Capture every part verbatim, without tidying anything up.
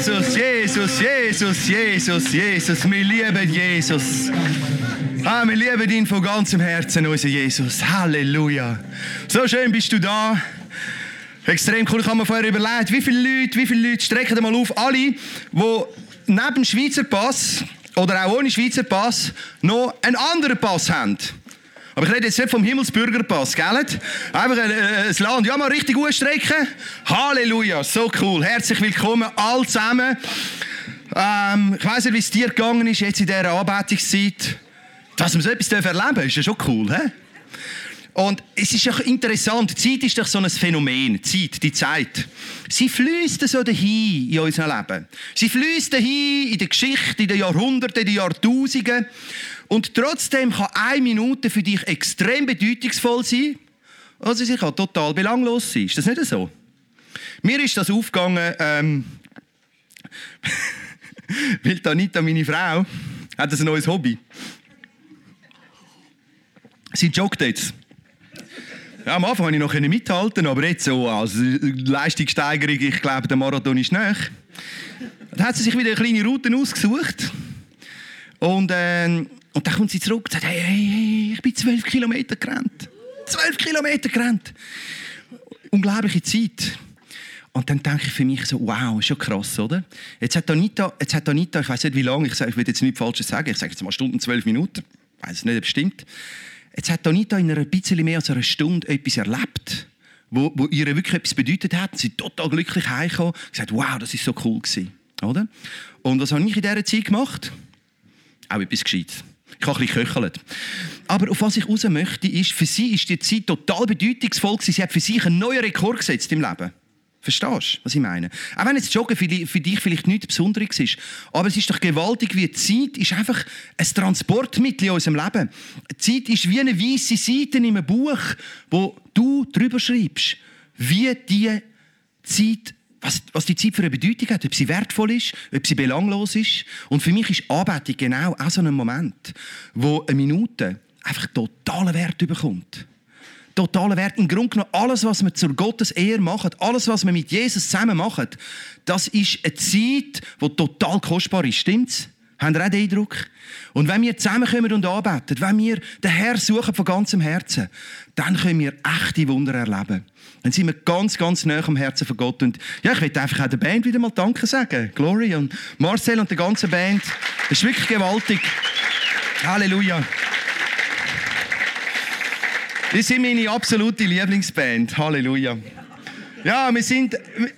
Jesus, Jesus, Jesus, Jesus, Jesus. Wir lieben Jesus. Ah, wir lieben ihn von ganzem Herzen, unser Jesus. Halleluja. So schön bist du da. Extrem cool. Ich habe mir vorher überlegt, wie viele Leute, wie viele Leute strecken mal auf, alle, die neben dem Schweizer Pass oder auch ohne Schweizer Pass noch einen anderen Pass haben. Aber ich rede jetzt nicht vom Himmelsbürgerpass, gell? Einfach ein, ein, ein Land. Ja, mal richtig gut strecken. Halleluja, so cool. Herzlich willkommen alle zusammen. Ähm, ich weiss nicht, wie es dir gegangen ist jetzt in dieser Anbetungszeit. Dass wir so etwas erleben dürfen, ist ja schon cool, he? Und es ist ja interessant, die Zeit ist doch so ein Phänomen, die Zeit, die Zeit. Sie fließt so dahin in unserem Leben. Sie fließt dahin in der Geschichte, in den Jahrhunderten, in den Jahrtausenden. Und trotzdem kann eine Minute für dich extrem bedeutungsvoll sein, also sie kann total belanglos sein. Ist das nicht so? Mir ist das aufgegangen, ähm, weil Anita, meine Frau, hat ein neues Hobby. Sie joggt jetzt. Ja, am Anfang konnte ich noch mithalten, aber jetzt so als Leistungssteigerung, ich glaube, der Marathon ist nahe. Dann hat sie sich wieder eine kleine Route ausgesucht. Und, äh, und dann kommt sie zurück und sagt, hey, hey, hey, ich bin zwölf Kilometer gerannt. Zwölf Kilometer gerannt. Unglaubliche Zeit. Und dann denke ich für mich so, wow, ist schon krass, oder? Jetzt hat Anita, jetzt hat Anita ich weiß nicht wie lange, ich, sage, ich will jetzt nichts Falsches sagen, ich sage jetzt mal Stunden, zwölf Minuten. Ich weiß es nicht, ob es stimmt. Jetzt hat Anita in einer bisschen mehr als einer Stunde etwas erlebt, wo, wo ihr wirklich etwas bedeutet hat. Sie ist total glücklich heimgekommen und gesagt, wow, das war so cool gewesen, oder? Und was habe ich in dieser Zeit gemacht? Auch etwas Gescheites. Ich habe ein bisschen geköchelt. Aber auf was ich raus möchte, ist, für sie ist die Zeit total bedeutungsvoll gewesen. Sie hat für sich einen neuen Rekord gesetzt im Leben. Verstehst du, was ich meine? Auch wenn jetzt Joggen für dich vielleicht nichts Besonderes ist. Aber es ist doch gewaltig, wie die Zeit ist einfach ein Transportmittel in unserem Leben. Die Zeit ist wie eine weisse Seite in einem Buch, wo du drüber schreibst, wie die Zeit, was, was die Zeit für eine Bedeutung hat, ob sie wertvoll ist, ob sie belanglos ist. Und für mich ist Anbetung genau auch so ein Moment, wo eine Minute einfach totalen Wert bekommt. Totaler Wert. Im Grunde genommen, alles, was wir zur Gottes Ehre machen, alles, was wir mit Jesus zusammen machen, das ist eine Zeit, die total kostbar ist. Stimmt's? Habt ihr auch den Eindruck? Und wenn wir zusammenkommen und anbeten, wenn wir den Herrn suchen von ganzem Herzen, dann können wir echte Wunder erleben. Dann sind wir ganz, ganz nah am Herzen von Gott. Und ja, ich möchte einfach auch der Band wieder mal Danke sagen. Glory und Marcel und der ganzen Band. Das ist wirklich gewaltig. Halleluja. Das sind meine absolute Lieblingsband. Halleluja. Ja, wir sind...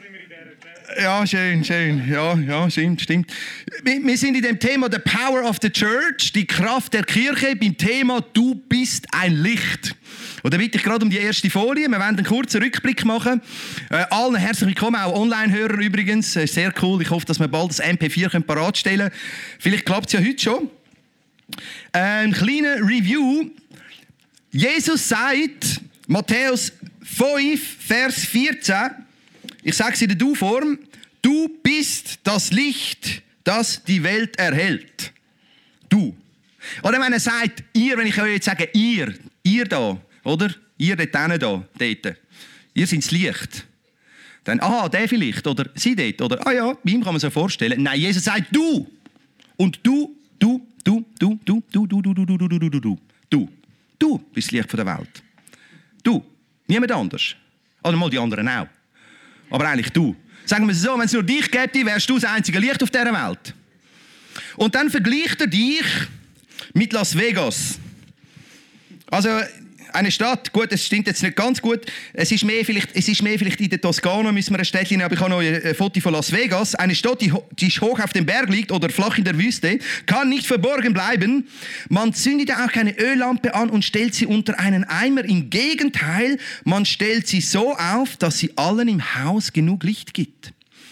Ja, schön, schön. Ja, ja, stimmt, stimmt. Wir sind in dem Thema The Power of the Church, die Kraft der Kirche, beim Thema Du bist ein Licht. Und da bitte ich gerade um die erste Folie. Wir werden einen kurzen Rückblick machen. Äh, allen herzlich willkommen, auch Online-Hörer übrigens. Sehr cool. Ich hoffe, dass wir bald das M P vier parat stellen können. Vielleicht klappt es ja heute schon. Äh, ein kleiner Review. Jesus sagt, Matthäus fünf, Vers vierzehn, ich sage es in der Du-Form, du bist das Licht, das die Welt erhält. Du. Oder wenn er sagt, ihr, wenn ich euch jetzt sage, ihr, ihr da, oder? Ihr dort hinten da, dort. Ihr seid das Licht. Dann, aha, der vielleicht, oder sie dort, oder, ah ja, bei ihm kann man sich vorstellen. Nein, Jesus sagt, du. Und du, du, du, du, du, du, du, du, du, du, du, du, du, du, du. Du bist das Licht der Welt. Du. Niemand anders. Oder mal die anderen auch. Aber eigentlich du. Sagen wir es so, wenn es nur dich gäbe, wärst du das einzige Licht auf dieser Welt. Und dann vergleicht er dich mit Las Vegas. Also eine Stadt, gut, es stimmt jetzt nicht ganz gut, es ist mehr vielleicht, es ist mehr vielleicht in der Toskana, müssen wir ein Städtchen, aber ich habe noch ein Foto von Las Vegas. Eine Stadt, die, die hoch auf dem Berg liegt oder flach in der Wüste, kann nicht verborgen bleiben. Man zündet auch keine Öllampe an und stellt sie unter einen Eimer. Im Gegenteil, man stellt sie so auf, dass sie allen im Haus genug Licht gibt.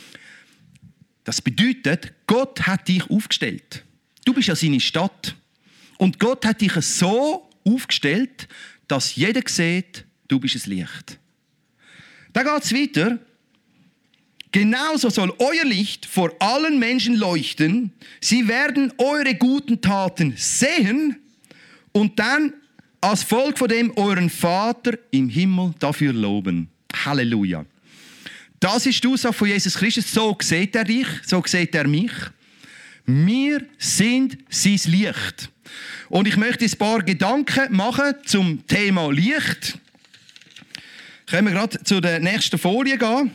Das bedeutet, Gott hat dich aufgestellt. Du bist ja seine Stadt. Und Gott hat dich so aufgestellt, dass jeder sieht, du bist ein Licht. Da geht es weiter. Genauso soll euer Licht vor allen Menschen leuchten. Sie werden eure guten Taten sehen und dann als Volk von dem euren Vater im Himmel dafür loben. Halleluja. Das ist die Aussage von Jesus Christus. So sieht er dich, so sieht er mich. Wir sind sein Licht. Und ich möchte ein paar Gedanken machen zum Thema Licht. Können wir gerade zu der nächsten Folie gehen.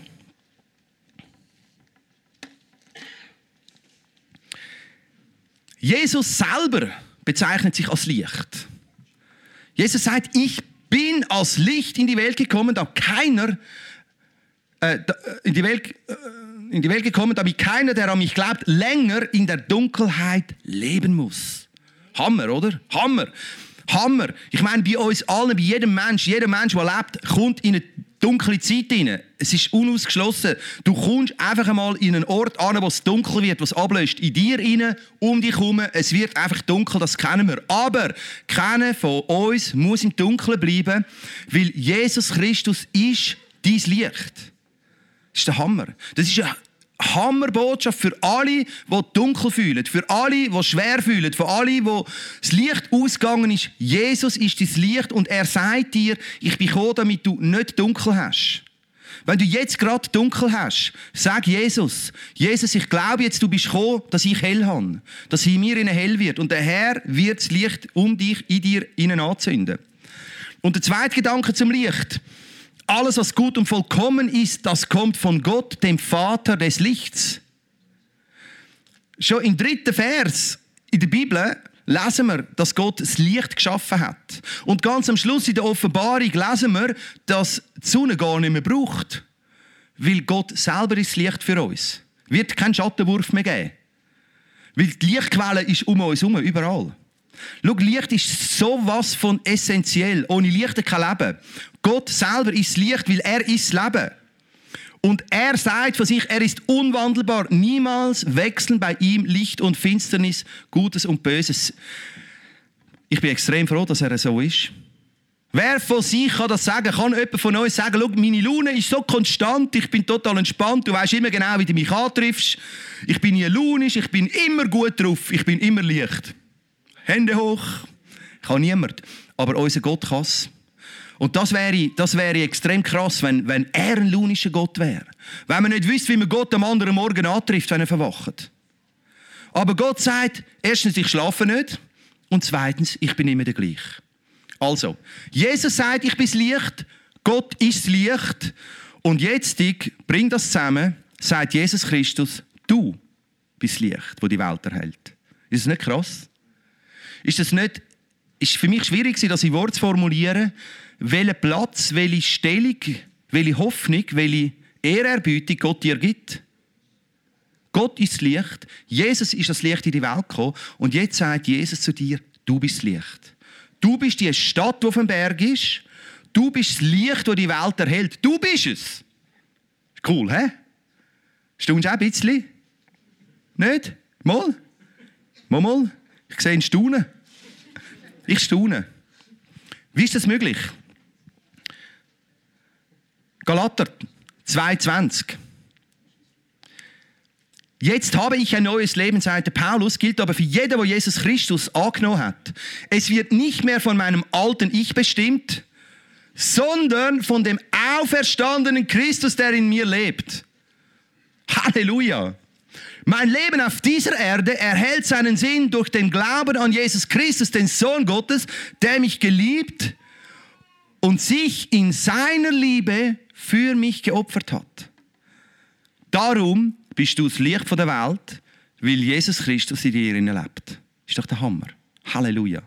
Jesus selber bezeichnet sich als Licht. Jesus sagt, ich bin als Licht in die Welt gekommen, da keiner äh, in, die Welt, äh, in die Welt gekommen, damit keiner, der an mich glaubt, länger in der Dunkelheit leben muss. Hammer, oder? Hammer. Hammer. Ich meine, bei uns allen, bei jedem Mensch, jeder Mensch, der lebt, kommt in eine dunkle Zeit hinein. Es ist unausgeschlossen. Du kommst einfach einmal in einen Ort an, wo es dunkel wird, was ablöst. In dir hinein, um dich herum. Es wird einfach dunkel, das kennen wir. Aber keiner von uns muss im Dunkeln bleiben, weil Jesus Christus ist dein Licht. Das ist der Hammer. Das ist eine Hammerbotschaft für alle, die dunkel fühlen, für alle, die schwer fühlen, für alle, wo das Licht ausgegangen ist. Jesus ist dein Licht und er sagt dir, ich bin gekommen, damit du nicht dunkel hast. Wenn du jetzt gerade dunkel hast, sag Jesus, Jesus, ich glaube jetzt, du bist gekommen, dass ich hell habe, dass in mir hell wird und der Herr wird das Licht um dich, in dir innen anzünden. Und der zweite Gedanke zum Licht. Alles, was gut und vollkommen ist, das kommt von Gott, dem Vater des Lichts. Schon im dritten Vers in der Bibel lesen wir, dass Gott das Licht geschaffen hat. Und ganz am Schluss in der Offenbarung lesen wir, dass die Sonne gar nicht mehr braucht. Weil Gott selber ist das Licht für uns. Wird keinen Schattenwurf mehr geben. Weil die Lichtquelle ist um uns herum, überall. Schau, Licht ist sowas von essentiell. Ohne Licht kein Leben. Gott selber ist das Licht, weil er ist das Leben. Und er sagt von sich, er ist unwandelbar. Niemals wechseln bei ihm Licht und Finsternis, Gutes und Böses. Ich bin extrem froh, dass er so ist. Wer von sich kann das sagen? Kann jemand von euch sagen, schau, meine Laune ist so konstant, ich bin total entspannt, du weißt immer genau, wie du mich antriffst. Ich bin nie launisch, ich bin immer gut drauf, ich bin immer Licht. Hände hoch. Kann niemand. Aber unser Gott kann es. Und das wäre, das wäre extrem krass, wenn, wenn er ein launischer Gott wäre. Wenn man nicht wüsste, wie man Gott am anderen Morgen antrifft, wenn er verwacht. Aber Gott sagt, erstens, ich schlafe nicht. Und zweitens, ich bin immer der gleiche. Also, Jesus sagt, ich bin das Licht. Gott ist das Licht. Und jetzt, ich bring das zusammen, sagt Jesus Christus, du bist das Licht, das die Welt erhält. Ist das nicht krass? Ist das nicht, ist für mich schwierig, das in Worten zu formulieren, welchen Platz, welche Stellung, welche Hoffnung, welche Ehrerbietung Gott dir gibt. Gott ist das Licht, Jesus ist das Licht in die Welt gekommen und jetzt sagt Jesus zu dir, du bist das Licht. Du bist die Stadt, die auf dem Berg ist, du bist das Licht, das die Welt erhält. Du bist es. Cool, hä? Staunst du auch ein bisschen? Nicht? Mal? Mal, mal? Ich sehe ihn staunen. Ich staune. Wie ist das möglich? Galater zwei zwanzig. Jetzt habe ich ein neues Leben, sagt Paulus, gilt aber für jeden, der Jesus Christus angenommen hat. Es wird nicht mehr von meinem alten Ich bestimmt, sondern von dem auferstandenen Christus, der in mir lebt. Halleluja! Mein Leben auf dieser Erde erhält seinen Sinn durch den Glauben an Jesus Christus, den Sohn Gottes, der mich geliebt und sich in seiner Liebe für mich geopfert hat. Darum bist du das Licht der Welt, weil Jesus Christus in dir lebt. Ist doch der Hammer. Halleluja.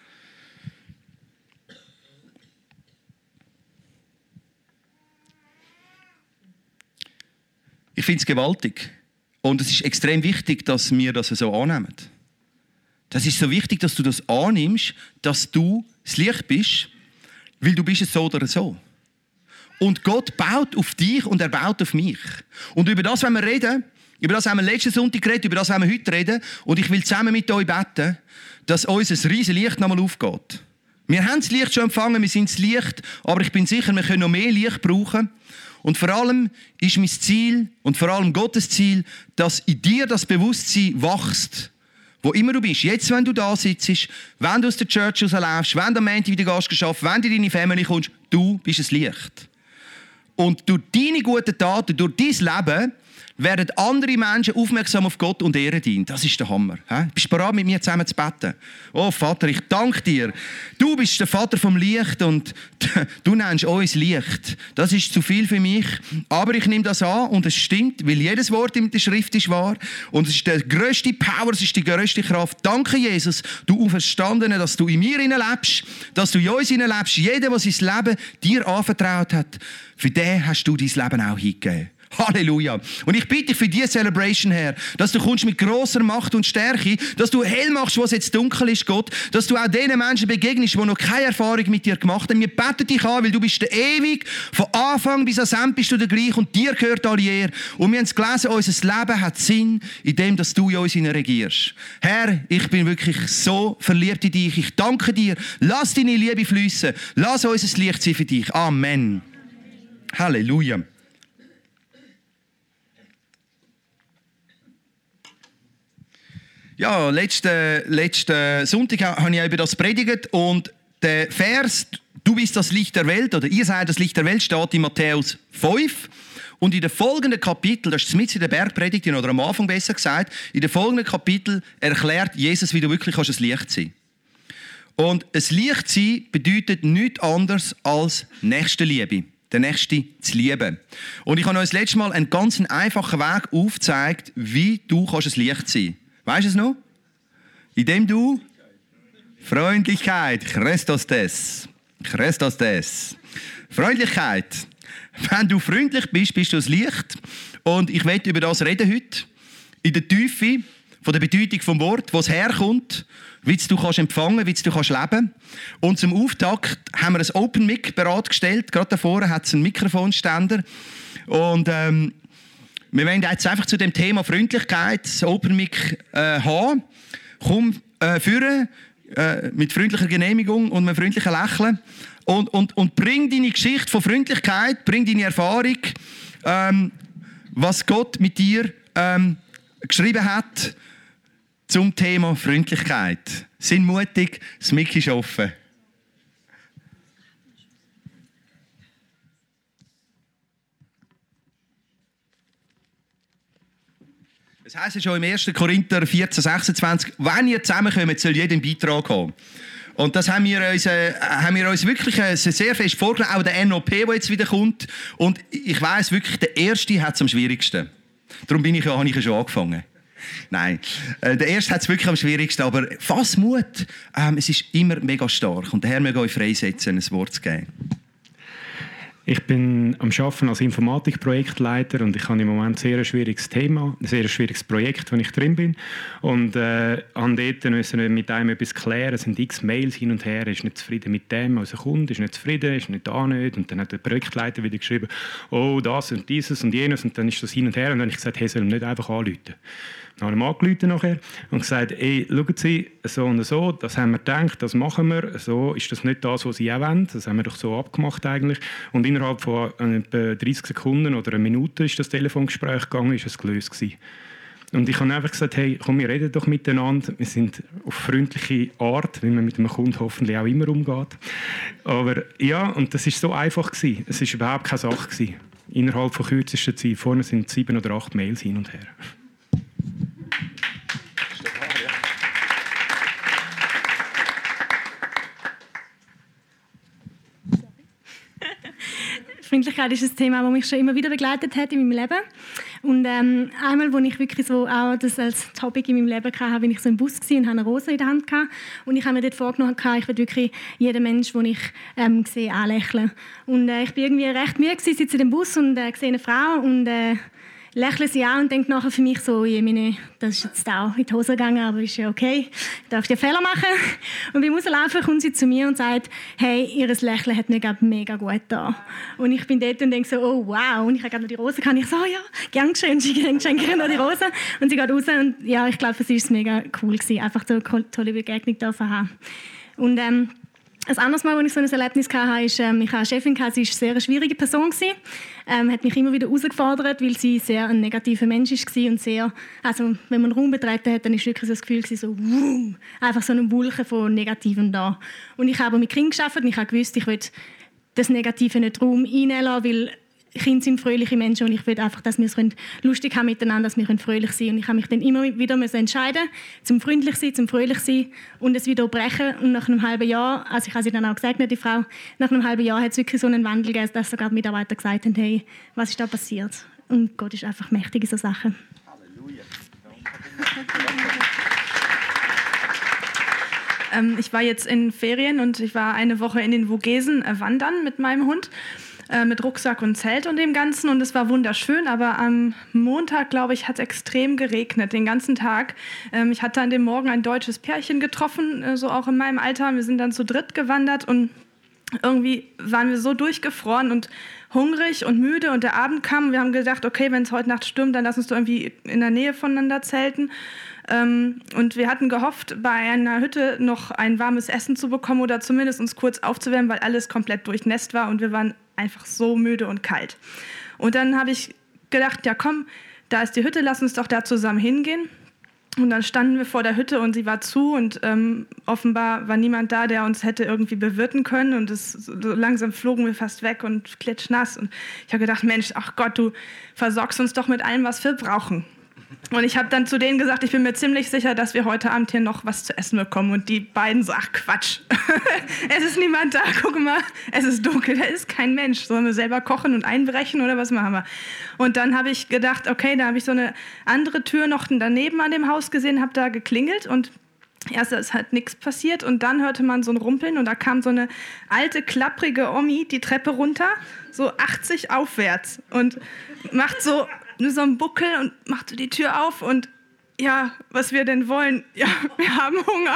Ich finde es gewaltig. Und es ist extrem wichtig, dass wir das so annehmen. Das ist so wichtig, dass du das annimmst, dass du das Licht bist, weil du bist es so oder so. Und Gott baut auf dich und er baut auf mich. Und über das, wenn wir reden, über das haben wir letzten Sonntag geredet, über das werden wir heute reden. Und ich will zusammen mit euch beten, dass unser riesen Licht nochmal aufgeht. Wir haben das Licht schon empfangen, wir sind das Licht, aber ich bin sicher, wir können noch mehr Licht brauchen. Und vor allem ist mein Ziel und vor allem Gottes Ziel, dass in dir das Bewusstsein wächst, wo immer du bist. Jetzt, wenn du da sitzt, wenn du aus der Church rausläufst, wenn du am Montag wieder gehst, geschafft, wenn du in deine Family kommst, du bist ein Licht. Und durch deine guten Taten, durch dein Leben, werden andere Menschen aufmerksam auf Gott und ehren ihn. Das ist der Hammer. He? Bist du bereit, mit mir zusammen zu beten? Oh Vater, ich danke dir. Du bist der Vater vom Licht und du nennst uns Licht. Das ist zu viel für mich. Aber ich nehme das an und es stimmt, weil jedes Wort in der Schrift ist wahr. Und es ist die grösste Power, es ist die grösste Kraft. Danke, Jesus, du Auferstandene, dass du in mir lebst, dass du in uns lebst. Jeder, der sein Leben dir anvertraut hat, für den hast du dein Leben auch hingegeben. Halleluja. Und ich bitte dich für diese Celebration, Herr, dass du kommst mit grosser Macht und Stärke, dass du hell machst, wo es jetzt dunkel ist, Gott, dass du auch den Menschen begegnest, die noch keine Erfahrung mit dir gemacht haben. Wir beten dich an, weil du bist der ewig, von Anfang bis ans Ende bist du der gleich und dir gehört alle Ehre. Und wir haben es gelesen, unser Leben hat Sinn, in dem, dass du in uns regierst. Herr, ich bin wirklich so verliebt in dich. Ich danke dir. Lass deine Liebe fließen. Lass unser Licht sein für dich. Amen. Halleluja. Ja, letzten, letzten Sonntag habe ich über das predigt und der Vers, du bist das Licht der Welt, oder ihr seid das Licht der Welt, steht in Matthäus fünf. Und in den folgenden Kapiteln, das ist mitten in der Bergpredigt, oder am Anfang besser gesagt, in den folgenden Kapiteln erklärt Jesus, wie du wirklich kannst ein Licht sein kannst. Und ein Licht sein bedeutet nichts anderes als Nächstenliebe. Der Nächste zu lieben. Und ich habe euch das letzte Mal einen ganz einfachen Weg aufgezeigt, wie du kannst ein Licht sein kannst. Weißt du es noch? Indem du Freundlichkeit, Christus des, Christus des, Freundlichkeit. Wenn du freundlich bist, bist du das Licht. Und ich werde über das reden heute. In der Tiefe von der Bedeutung vom Wort, wo es herkommt, wie du kannst empfangen, wie du kannst leben. Und zum Auftakt haben wir ein Open Mic bereitgestellt. Gerade da vorne hat es einen Mikrofonständer. Und ähm, wir wollen jetzt einfach zu dem Thema Freundlichkeit das Open Mic äh, haben. Komm äh, führen äh, mit freundlicher Genehmigung und mit freundlichen Lächeln und, und, und bring deine Geschichte von Freundlichkeit, bring deine Erfahrung, ähm, was Gott mit dir ähm, geschrieben hat zum Thema Freundlichkeit. Sind mutig, das Mic ist offen. Das heisst ja schon im ersten Korinther vierzehn, sechsundzwanzig, wenn ihr zusammenkommt, soll jeder einen Beitrag haben. Und das haben wir uns, äh, haben wir uns wirklich äh, sehr fest vorgenommen, auch der N O P, der jetzt wieder kommt. Und ich weiss wirklich, der Erste hat es am schwierigsten. Darum bin ich ja, habe ich ja schon angefangen. Nein, äh, der Erste hat es wirklich am schwierigsten, aber fass Mut. Ähm, es ist immer mega stark und der Herr möge euch freisetzen, ein Wort zu geben. Ich bin am Arbeiten als Informatikprojektleiter und ich habe im Moment ein sehr schwieriges Thema, ein sehr schwieriges Projekt, wo ich drin bin. Und äh, an dort müssen wir mit einem etwas klären. Es sind x Mails hin und her, er ist nicht zufrieden mit dem, also Kunde ist nicht zufrieden, ist nicht da nicht. Und dann hat der Projektleiter wieder geschrieben, oh, das und dieses und jenes. Und dann ist das hin und her. Und dann habe ich gesagt, hey, soll ihn nicht einfach anrufen. Dann habe ich ihm angerufen nachher und gesagt, ey, schauen Sie, so und so, das haben wir gedacht, das machen wir, so ist das nicht das, was Sie auch wollen, das haben wir doch so abgemacht eigentlich. Und innerhalb von etwa dreißig Sekunden oder einer Minute ist das Telefongespräch gegangen, ist es gelöst gewesen. Und ich habe einfach gesagt, hey, komm, wir reden doch miteinander, wir sind auf freundliche Art, wie man mit einem Kunden hoffentlich auch immer umgeht. Aber ja, und das ist so einfach gewesen, es war überhaupt keine Sache gewesen. Innerhalb von kürzester Zeit, vorne sind sieben oder acht Mails hin und her. Freundlichkeit ist ein Thema, das mich schon immer wieder begleitet hat in meinem Leben. Und ähm, einmal, als ich wirklich so auch das als Topic in meinem Leben hatte, war ich so im Bus und hatte eine Rose in der Hand. Und ich habe mir dort vorgenommen, ich will wirklich jeden Menschen, den ich ähm, sehe, anlächeln. Und äh, ich war irgendwie recht müde, sitze in dem Bus und äh, sehe eine Frau und äh, lächle sie an und denke nachher für mich so, je meine, das ist jetzt auch in die Hose gegangen, aber ist ja okay, ich darf dir Fehler machen. Und beim Rauslaufen kommt sie zu mir und sagt, hey, ihr Lächeln hat mir gerade mega gut da. Und ich bin dort und denke so, oh wow, und ich habe gerade noch die Rose gehabt. Ich so, oh, ja, gern geschehen, sie schenke ich noch die Rose. Und sie geht raus und ja, ich glaube, es war mega cool gewesen, einfach so eine tolle Begegnung zu haben. Und ähm, ein anderes Mal, als ich so ein Erlebnis hatte, ist, ähm, ich hatte eine Chefin, sie war eine sehr schwierige Person, ähm, hat mich immer wieder herausgefordert, weil sie sehr ein negativer Mensch war und sehr, also wenn man einen Raum betreten hat, dann war wirklich so das Gefühl, so, wuh, einfach so eine Wolke von Negativem da. Und ich habe mit Kindern gearbeitet und ich habe gewusst, ich will das Negative nicht Raum einnehmen lassen, weil Kinder sind fröhliche Menschen und ich will einfach, dass wir es lustig haben miteinander, dass wir fröhlich sein können. Und ich habe mich dann immer wieder entscheiden, zum freundlich sein, zum fröhlich sein und es wieder brechen. Und nach einem halben Jahr, also ich habe sie dann auch gesagt, die Frau, nach einem halben Jahr hat es wirklich so einen Wandel gegeben, dass sogar die Mitarbeiter gesagt haben, hey, was ist da passiert? Und Gott ist einfach mächtig in so Sachen. Halleluja. ähm, ich war jetzt in Ferien und ich war eine Woche in den Vogesen äh, wandern mit meinem Hund. Mit Rucksack und Zelt und dem Ganzen und es war wunderschön, aber am Montag, glaube ich, hat es extrem geregnet, den ganzen Tag. Ich hatte an dem Morgen ein deutsches Pärchen getroffen, so auch in meinem Alter. Wir sind dann zu dritt gewandert und irgendwie waren wir so durchgefroren und hungrig und müde und der Abend kam und wir haben gedacht, okay, wenn es heute Nacht stürmt, dann lass uns doch irgendwie in der Nähe voneinander zelten. Und wir hatten gehofft, bei einer Hütte noch ein warmes Essen zu bekommen oder zumindest uns kurz aufzuwärmen, weil alles komplett durchnässt war und wir waren einfach so müde und kalt. Und dann habe ich gedacht, ja komm, da ist die Hütte, lass uns doch da zusammen hingehen. Und dann standen wir vor der Hütte und sie war zu und ähm, offenbar war niemand da, der uns hätte irgendwie bewirten können. Und es, so langsam flogen wir fast weg und klitschnass. Und ich habe gedacht, Mensch, ach Gott, du versorgst uns doch mit allem, was wir brauchen. Und ich habe dann zu denen gesagt, ich bin mir ziemlich sicher, dass wir heute Abend hier noch was zu essen bekommen. Und die beiden so, ach Quatsch, es ist niemand da, guck mal, es ist dunkel, da ist kein Mensch. Sollen wir selber kochen und einbrechen oder was machen wir? Und dann habe ich gedacht, okay, da habe ich so eine andere Tür noch daneben an dem Haus gesehen, habe da geklingelt und erst ist halt nichts passiert und dann hörte man so ein Rumpeln und da kam so eine alte, klapprige Omi die Treppe runter, so achtzig aufwärts und macht so... nur so einen Buckel und macht so die Tür auf und ja, was wir denn wollen, ja, wir haben Hunger.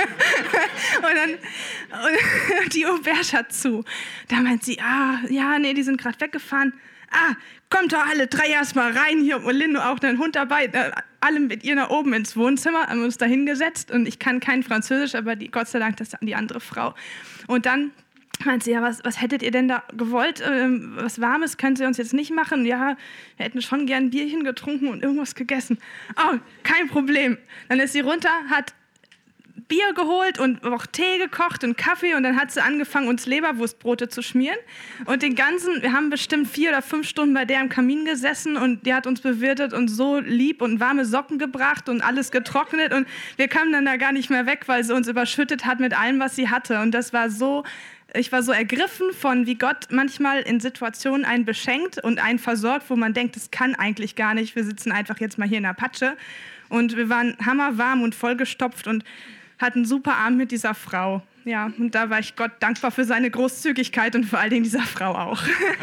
und dann und die Auberge hat zu. Da meint sie, ah, ja, nee, die sind gerade weggefahren. Ah, kommt doch alle drei erstmal rein hier und Lindo auch dein Hund dabei. Alle mit ihr nach oben ins Wohnzimmer, haben wir uns da hingesetzt und ich kann kein Französisch, aber die, Gott sei Dank, das ist die andere Frau. Und dann meint sie, ja, was, was hättet ihr denn da gewollt? Ähm, was Warmes könnt ihr uns jetzt nicht machen? Ja, wir hätten schon gern ein Bierchen getrunken und irgendwas gegessen. Oh, kein Problem. Dann ist sie runter, hat Bier geholt und auch Tee gekocht und Kaffee und dann hat sie angefangen, uns Leberwurstbrote zu schmieren. Und den ganzen, wir haben bestimmt vier oder fünf Stunden bei der am Kamin gesessen und die hat uns bewirtet und so lieb und warme Socken gebracht und alles getrocknet und wir kamen dann da gar nicht mehr weg, weil sie uns überschüttet hat mit allem, was sie hatte. Und das war so... Ich war so ergriffen von, wie Gott manchmal in Situationen einen beschenkt und einen versorgt, wo man denkt, das kann eigentlich gar nicht. Wir sitzen einfach jetzt mal hier in der Patsche. Und wir waren hammerwarm und vollgestopft und hatten einen super Abend mit dieser Frau. Ja, und da war ich Gott dankbar für seine Großzügigkeit und vor allen Dingen dieser Frau auch.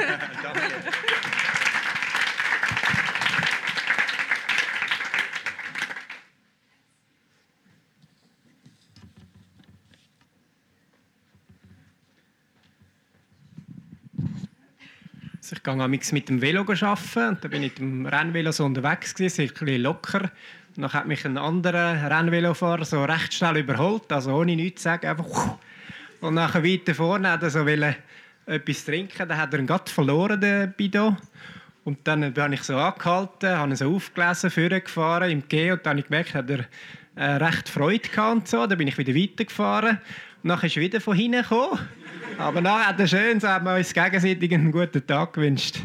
Ich gehe amigs mit dem Velo arbeiten und dann bin ich mit dem Rennvelo so unterwegs gewesen, ein bisschen locker. Und dann hat mich ein anderer Rennvelofahrer so recht schnell überholt, also ohne nichts zu sagen, einfach. Und nachher weiter vorne hat er so etwas trinken, dann hat er ihn gerade verloren, den Bidon. Und dann bin ich so angehalten, habe ihn so aufgelesen, vorgefahren im Geh und dann habe ich gemerkt, hat er äh, recht Freude gehabt und so. Dann bin ich wieder weitergefahren und dann ist er wieder von hinten gekommen. Aber nachher hat er schön, so haben wir uns gegenseitig einen guten Tag gewünscht.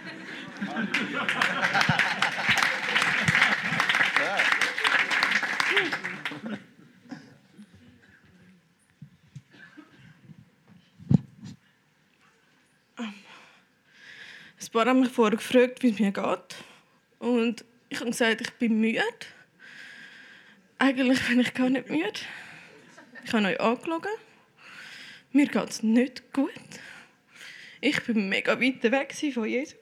Ein paar haben mich vorher gefragt, wie es mir geht. Und ich habe gesagt, ich bin müde. Eigentlich bin ich gar nicht müde. Ich habe euch angeschaut. Mir geht es nicht gut. Ich bin mega weit weg von Jesus.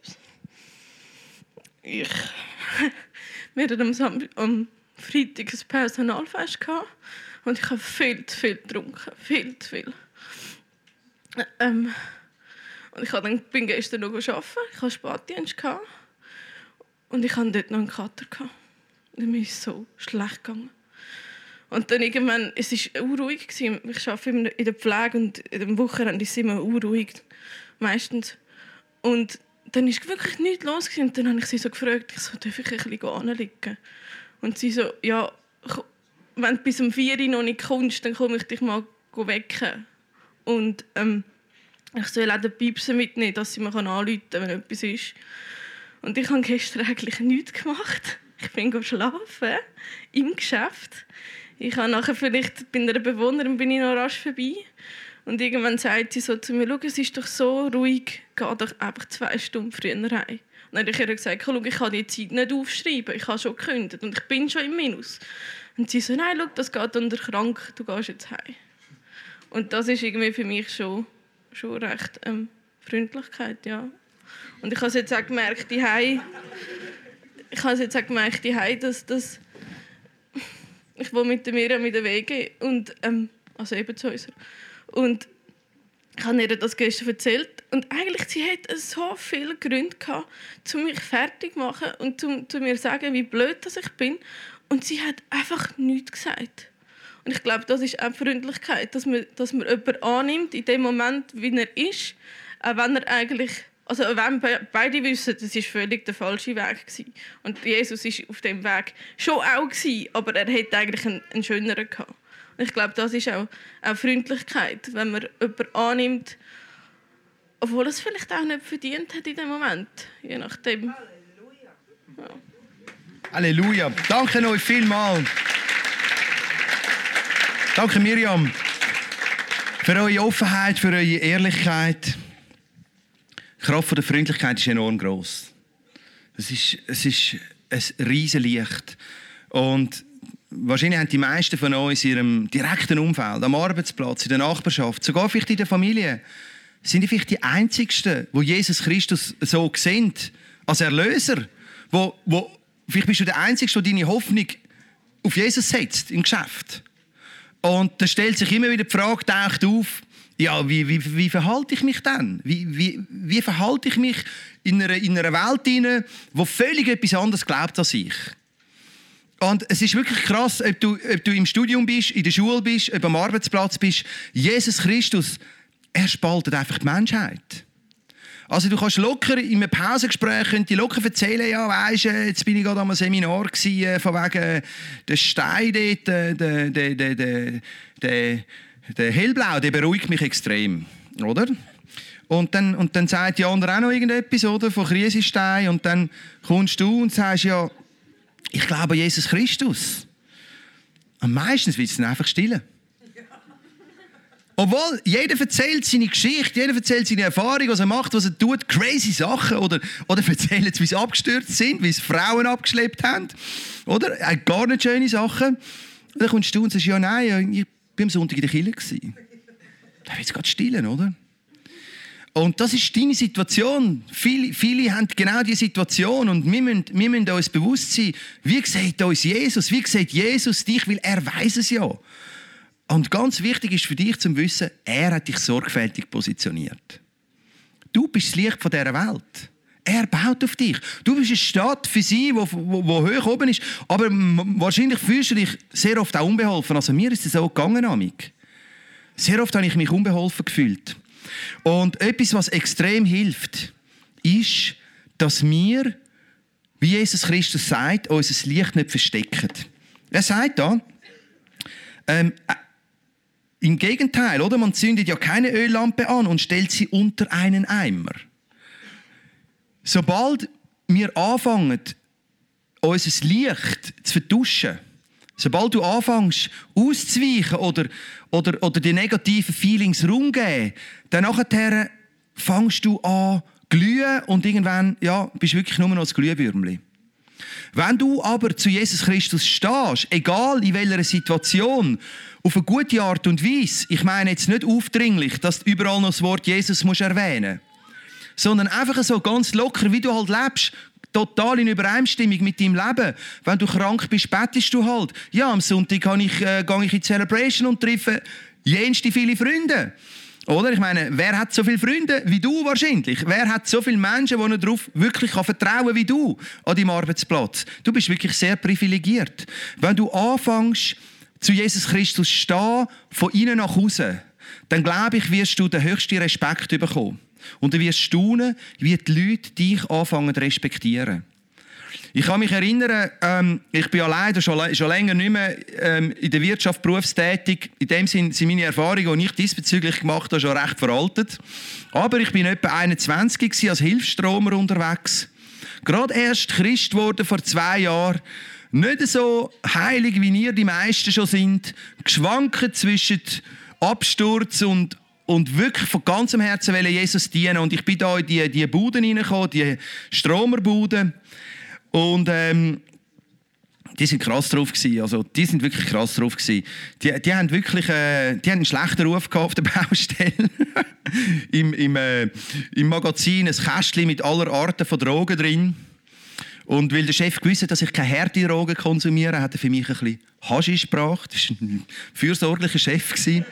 Ich wir hatten am, Sam- am Freitag ein Personalfest gehabt und ich habe viel zu viel getrunken. Viel zu viel. Ähm, und ich dann, bin gestern noch arbeiten. Ich hatte Spätdienst gehabt. Und ich hatte dort noch einen Kater gehabt. Und mir ist so schlecht gegangen. Und dann irgendwann, es war unruhig. Ich arbeite in der Pflege und in den Wochenende ist es immer unruhig. Meistens. Und dann war wirklich nichts los. Und dann habe ich sie so gefragt, ich so, darf ich ein bisschen anliegen? Und sie so, ja, wenn du bis um vier Uhr noch nicht kommst, dann komme ich dich mal wecken. Und ähm, ich soll auch den Piepsen mitnehmen, dass sie mir anrufen kann, wenn etwas ist. Und ich habe gestern eigentlich nichts gemacht. Ich bin schlafen im Geschäft. Ich habe nachher vielleicht bei einer Bewohnerin bin ich noch rasch vorbei. Und irgendwann sagt sie so zu mir, schau, es ist doch so ruhig, geh doch einfach zwei Stunden früher heim. Und dann habe ich ihr gesagt, schau, ich kann die Zeit nicht aufschreiben, ich habe schon gekündigt und ich bin schon im Minus. Und sie so, nein, schau, das geht unter krank, du gehst jetzt heim. Und das ist irgendwie für mich schon, schon recht ähm, Freundlichkeit, ja. Und ich habe es jetzt auch gemerkt, die Hei, ich habe es jetzt auch gemerkt, die Hei, dass, dass ich will mit der Miriam in den Weg gehen und ähm, also eben zu uns. Und ich habe ihr das gestern erzählt und eigentlich sie hat so viele Gründe gehabt, um mich fertig zu machen und zu, zu mir zu sagen, wie blöd dass ich bin. Und sie hat einfach nichts gesagt. Und ich glaube, das ist auch Freundlichkeit, dass man, dass man jemanden annimmt in dem Moment, wie er ist, auch wenn er eigentlich, also wenn beide wissen, das war völlig der falsche Weg gewesen. Und Jesus war auf dem Weg schon auch gewesen, aber er hätte eigentlich einen, einen schöneren gehabt. Und ich glaube, das ist auch, auch Freundlichkeit, wenn man jemanden annimmt, obwohl er es vielleicht auch nicht verdient hat in dem Moment, je nachdem. Ja. Halleluja. Danke euch vielmals. Danke Miriam für eure Offenheit, für eure Ehrlichkeit. Die Kraft der Freundlichkeit ist enorm gross. Es ist, es ist ein Riesenlicht. Und wahrscheinlich haben die meisten von uns in ihrem direkten Umfeld, am Arbeitsplatz, in der Nachbarschaft, sogar vielleicht in der Familie, sind die vielleicht die Einzigsten, die Jesus Christus so sehen, als Erlöser. Wo, wo, vielleicht bist du der Einzige, der deine Hoffnung auf Jesus setzt, im Geschäft. Und da stellt sich immer wieder die Frage, taucht auf, ja, wie, wie, wie verhalte ich mich denn? Wie, wie, wie verhalte ich mich in einer, in einer Welt hinein, die völlig etwas anderes glaubt als ich? Und es ist wirklich krass, ob du, ob du im Studium bist, in der Schule bist, ob du am Arbeitsplatz bist. Jesus Christus, er spaltet einfach die Menschheit. Also du kannst locker in einem Pausengespräch die locker erzählen, ja, weisst, jetzt bin ich gerade am Seminar gewesen, von wegen der Stein dort, der, der, der, der, der, der Hellblau, der beruhigt mich extrem, oder? Und dann, und dann sagt die andere auch noch irgendetwas, oder, von Krisenstein, und dann kommst du und sagst, ja, ich glaube an Jesus Christus. Und meistens wird es dann einfach still. Obwohl, jeder erzählt seine Geschichte, jeder erzählt seine Erfahrung, was er macht, was er tut, crazy Sachen. Oder, oder erzählen, wie sie abgestürzt sind, wie sie Frauen abgeschleppt haben. Oder? Äh, gar nicht schöne Sachen. Und dann kommst du und sagst, ja, nein, ich war am Sonntag in der Kirche. Da wird es gerade still, oder? Und das ist deine Situation. Viele, viele haben genau diese Situation. Und wir müssen, wir müssen uns bewusst sein, wie sieht uns Jesus? Wie sieht Jesus dich? Weil er weiss es ja. Und ganz wichtig ist für dich zu wissen, er hat dich sorgfältig positioniert. Du bist das Licht von dieser Welt. Er baut auf dich. Du bist eine Stadt für sie, die wo, wo, wo hoch oben ist. Aber wahrscheinlich fühlst du dich sehr oft auch unbeholfen. Also mir ist es so gegangen, Amik. Sehr oft habe ich mich unbeholfen gefühlt. Und etwas, was extrem hilft, ist, dass wir, wie Jesus Christus sagt, unser Licht nicht verstecken. Er sagt da, ähm, im Gegenteil, oder? Man zündet ja keine Öllampe an und stellt sie unter einen Eimer. Sobald wir anfangen, unser Licht zu vertuschen, sobald du anfängst auszuweichen oder, oder, oder die negativen Feelings Raum geben, dann nachher fängst du an zu glühen und irgendwann ja, bist du wirklich nur noch ein Glühwürmchen. Wenn du aber zu Jesus Christus stehst, egal in welcher Situation, auf eine gute Art und Weise, ich meine jetzt nicht aufdringlich, dass du überall noch das Wort Jesus musst erwähnen musst, sondern einfach so ganz locker, wie du halt lebst, total in Übereinstimmung mit deinem Leben. Wenn du krank bist, betest du halt. Ja, am Sonntag gehe ich, äh, gehe ich in die Celebration und treffe jenste viele Freunde. Oder? Ich meine, wer hat so viele Freunde wie du wahrscheinlich? Wer hat so viele Menschen, die darauf wirklich vertrauen kann wie du an deinem Arbeitsplatz? Du bist wirklich sehr privilegiert. Wenn du anfängst, zu Jesus Christus zu stehen, von innen nach außen, dann glaube ich, wirst du den höchsten Respekt bekommen. Und du wirst staunen, wie die Leute dich anfangen zu respektieren. Ich kann mich erinnern, ähm, ich bin ja leider schon, schon länger nicht mehr ähm, in der Wirtschaft berufstätig. In dem Sinne sind meine Erfahrungen, die ich diesbezüglich gemacht habe, schon recht veraltet. Aber ich bin etwa einundzwanzig gewesen, als Hilfsstromer unterwegs. Gerade erst Christ geworden vor zwei Jahren. Nicht so heilig, wie ihr die meisten schon sind. Geschwankt zwischen Absturz und Und wirklich von ganzem Herzen wollen Jesus dienen. Und ich bin da in die, die Buden reingekommen, die Stromerbuden. Und ähm, die sind krass drauf gewesen. Also, die sind wirklich krass drauf gewesen. Die, die haben wirklich äh, die haben einen schlechten Ruf gehabt auf der Baustelle. Im, im, äh, Im Magazin ein Kästchen mit aller Arten von Drogen drin. Und weil der Chef gewusst hat, dass ich keine harten Drogen konsumiere, hat er für mich ein bisschen Haschisch gebracht. Das war ein fürsorglicher Chef gewesen.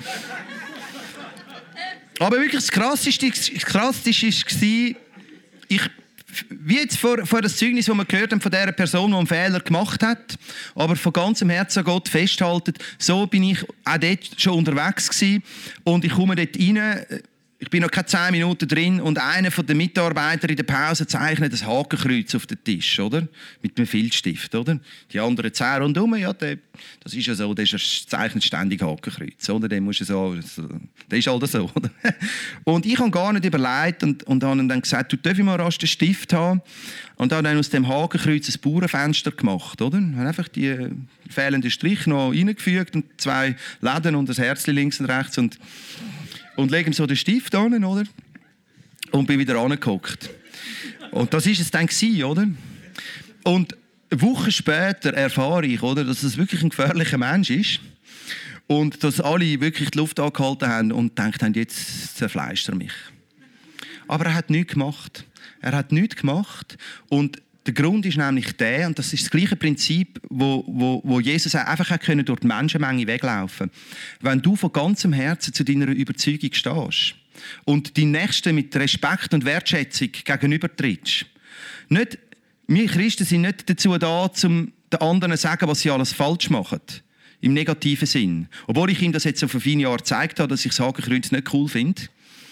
Aber wirklich das Krasseste, das Krasseste war, ich, wie jetzt vor, vor das Zeugnis, das wir gehört haben von dieser Person, die einen Fehler gemacht hat, aber von ganzem Herzen an Gott festhalten, so bin ich auch dort schon unterwegs gewesen. Und ich komme dort rein, ich bin noch keine zehn Minuten drin und einer der Mitarbeiter in der Pause zeichnet ein Hakenkreuz auf den Tisch, oder? Mit einem Filzstift, oder? Die anderen zehn rundherum, ja, der, das ist ja so, der zeichnet ständig Hakenkreuz, oder? Der muss ja so, der ist halt so, oder? Und ich habe gar nicht überlegt und, und habe dann gesagt, du darfst mal rasch den Stift haben. Und habe dann aus dem Hakenkreuz ein Bauernfenster gemacht, oder? Ich habe einfach die fehlenden Striche noch reingefügt und zwei Läden und das Herzchen links und rechts und Und lege ihm so den Stift an, oder? Und bin wieder angeguckt. Und das war es dann gewesen, oder? Und Wochen später erfahre ich, oder, dass es wirklich ein gefährlicher Mensch ist. Und dass alle wirklich die Luft angehalten haben und gedacht haben, jetzt zerfleischt er mich. Aber er hat nichts gemacht. Er hat nichts gemacht. Und der Grund ist nämlich der, und das ist das gleiche Prinzip, wo, wo, wo Jesus einfach können durch die Menschenmenge weglaufen. Wenn du von ganzem Herzen zu deiner Überzeugung stehst und die Nächsten mit Respekt und Wertschätzung gegenübertrittst, nicht, wir Christen sind nicht dazu da, um den anderen zu sagen, was sie alles falsch machen. Im negativen Sinn. Obwohl ich ihm das jetzt auf ein feines Jahr gezeigt habe, dass ich das Hakenkreuz nicht cool finde.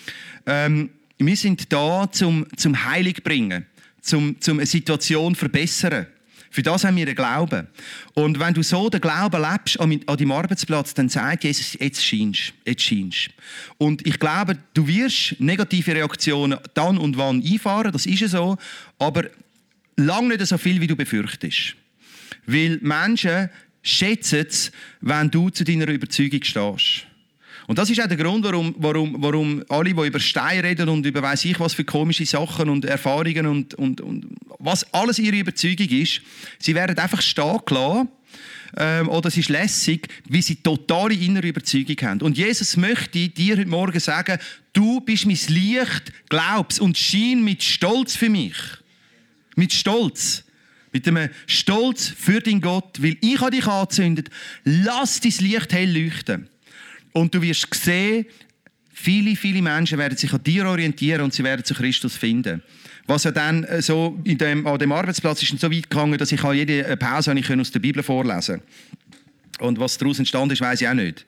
Ähm, wir sind da, zum, zum Heilig bringen. Um, um eine Situation zu verbessern. Für das haben wir den Glauben. Und wenn du so den Glauben lebst an, an deinem Arbeitsplatz, dann sagt Jesus, jetzt scheinst jetzt scheinst. Und ich glaube, du wirst negative Reaktionen dann und wann einfahren, das ist ja so, aber lange nicht so viel, wie du befürchtest. Weil Menschen schätzen es, wenn du zu deiner Überzeugung stehst. Und das ist auch der Grund, warum, warum, warum alle, die über Stein reden und über weiss ich was für komische Sachen und Erfahrungen und, und, und was alles ihre Überzeugung ist, sie werden einfach stehen gelassen, ähm, oder es ist lässig, wie sie totale innere Überzeugung haben. Und Jesus möchte dir heute Morgen sagen, du bist mein Licht, glaub's und schein mit Stolz für mich. Mit Stolz. Mit einem Stolz für deinen Gott, weil ich habe dich angezündet. Lass dein Licht hell leuchten. Und du wirst sehen, viele, viele Menschen werden sich an dir orientieren und sie werden zu Christus finden. Was ja dann so in dem, an dem Arbeitsplatz ist so weit gegangen, dass ich jede Pause ich aus der Bibel vorlesen konnte. Und was daraus entstanden ist, weiss ich auch nicht.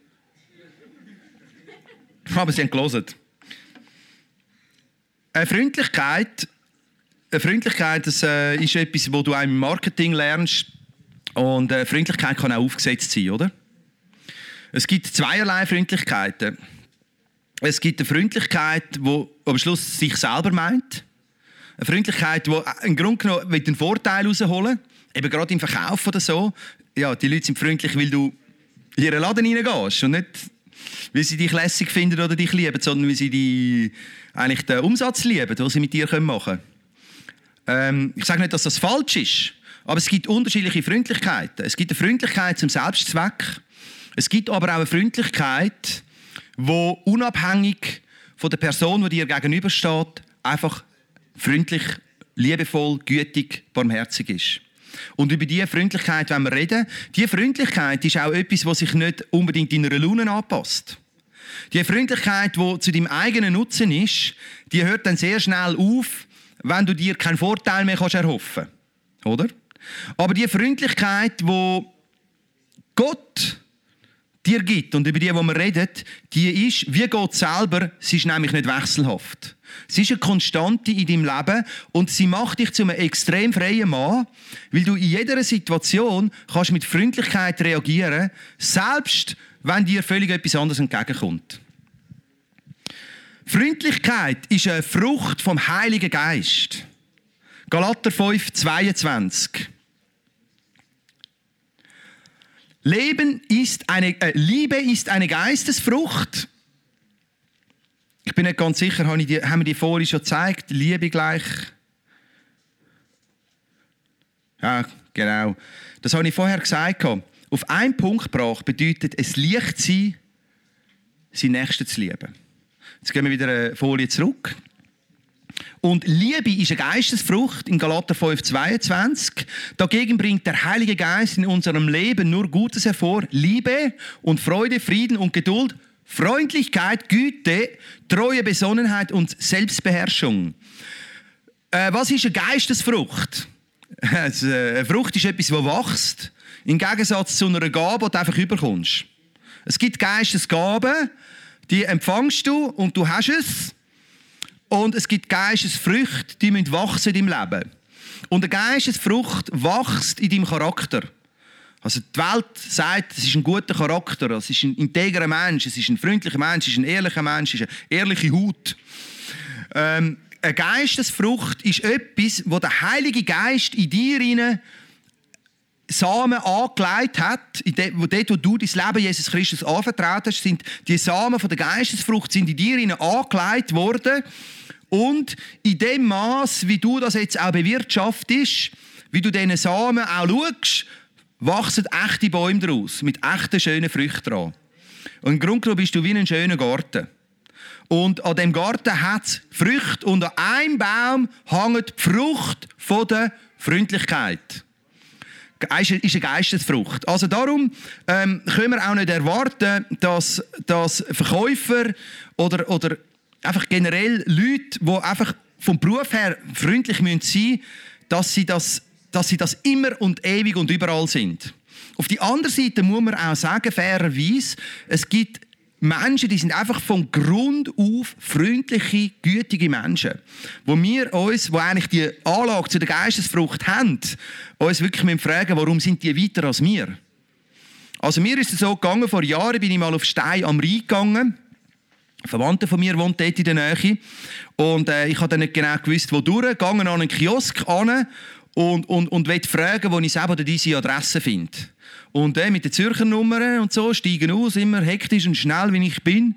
Aber sie haben gelesen. Eine Freundlichkeit, eine Freundlichkeit das, äh, ist etwas, wo du auch im Marketing lernst. Und äh, Freundlichkeit kann auch aufgesetzt sein, oder? Es gibt zweierlei Freundlichkeiten. Es gibt eine Freundlichkeit, die am Schluss sich selber meint. Eine Freundlichkeit, die im Grunde genommen einen Vorteil herausholen will. Eben gerade im Verkauf oder so. Ja, die Leute sind freundlich, weil du in ihren Laden reingehst. Und nicht, weil sie dich lässig finden oder dich lieben, sondern weil sie die, eigentlich den Umsatz lieben, den sie mit dir machen können. Ähm, ich sage nicht, dass das falsch ist. Aber es gibt unterschiedliche Freundlichkeiten. Es gibt eine Freundlichkeit zum Selbstzweck. Es gibt aber auch eine Freundlichkeit, die unabhängig von der Person, die dir gegenübersteht, einfach freundlich, liebevoll, gütig, barmherzig ist. Und über diese Freundlichkeit wollen wir reden. Diese Freundlichkeit ist auch etwas, was sich nicht unbedingt deiner Laune anpasst. Die Freundlichkeit, die zu deinem eigenen Nutzen ist, die hört dann sehr schnell auf, wenn du dir keinen Vorteil mehr erhoffen kannst. Oder? Aber die Freundlichkeit, die Gott dir gibt und über die, die wir reden, die ist, wie Gott selber, sie ist nämlich nicht wechselhaft. Sie ist eine Konstante in deinem Leben und sie macht dich zu einem extrem freien Mann, weil du in jeder Situation kannst mit Freundlichkeit reagieren, selbst wenn dir völlig etwas anderes entgegenkommt. Freundlichkeit ist eine Frucht vom Heiligen Geist. Galater fünf, zweiundzwanzig. Leben ist eine, äh, Liebe ist eine Geistesfrucht. Ich bin nicht ganz sicher, haben, die, haben wir die vorhin schon gezeigt? Liebe gleich. Ja, genau. Das habe ich vorher gesagt. Auf einen Punkt gebracht bedeutet es leicht sein, seinen Nächsten zu lieben. Jetzt gehen wir wieder eine Folie zurück. Und Liebe ist eine Geistesfrucht in Galater fünf, zweiundzwanzig. Dagegen bringt der Heilige Geist in unserem Leben nur Gutes hervor. Liebe und Freude, Frieden und Geduld, Freundlichkeit, Güte, treue Besonnenheit und Selbstbeherrschung. Äh, was ist eine Geistesfrucht? Also, eine Frucht ist etwas, das wächst, im Gegensatz zu einer Gabe, die du einfach überkommst. Es gibt Geistesgaben, die empfängst du und du hast es. Und es gibt Geistesfrüchte, die müssen wachsen in deinem Leben. Und eine Geistesfrucht wächst in deinem Charakter. Also die Welt sagt, es ist ein guter Charakter, es ist ein integrer Mensch, es ist ein freundlicher Mensch, es ist ein ehrlicher Mensch, es ist eine ehrliche Haut. Ähm, eine Geistesfrucht ist etwas, wo der Heilige Geist in dir rein Samen angelegt hat, in dem, wo dort, wo du dein Leben Jesus Christus anvertraut hast, sind die Samen von der Geistesfrucht sind in dir rein angelegt worden. Und in dem Maß, wie du das jetzt auch bewirtschaftest, wie du diesen Samen auch schaust, wachsen echte Bäume daraus, mit echten, schönen Früchten dran. Und im Grunde genommen bist du wie ein schöner Garten. Und an diesem Garten hat es Früchte und an einem Baum hängt die Frucht von der Freundlichkeit. Das ist eine Geistesfrucht. Also darum ähm, können wir auch nicht erwarten, dass, dass Verkäufer oder, oder einfach generell Leute, die einfach vom Beruf her freundlich sein müssen, dass sie das dass sie das immer und ewig und überall sind. Auf die andere Seite muss man auch sagen, fairerweise, es gibt Menschen, die sind einfach von Grund auf freundliche, gütige Menschen. Wo wir uns, wo eigentlich die Anlage zu der Geistesfrucht haben, uns wirklich fragen, warum sind die weiter als wir? Also mir ist es so gegangen, vor Jahren bin ich mal auf Stein am Rhein gegangen. Ein Verwandter von mir wohnt dort in der Nähe. Und äh, ich habe dann nicht genau gewusst, wo durch. Gegangen an einen Kiosk an und, und, und wollte fragen, wo ich selber diese Adresse finde. Und äh, mit den Zürcher Nummern und so steigen aus, immer hektisch und schnell, wie ich bin.